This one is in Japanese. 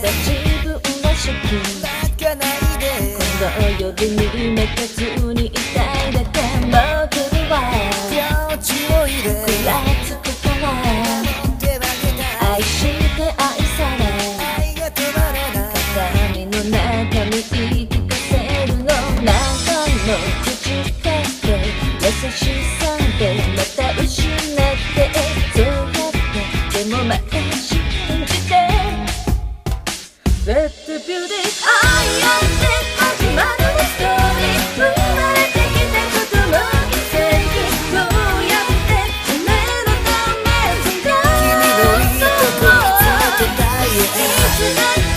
だ自分らしく泣かないで、今度夜にめかずにいたいだけ、僕には気持ちを入れふらつくから愛して愛され愛が止まらない鏡の中に言い聞かせるの何回も口かけ優しさでまた失ってそうやってでもまた信じて Let the beauty 愛やって始まるストーリー生まれてきたことも奇跡どうやって夢のため君のいいとこ見つめてたい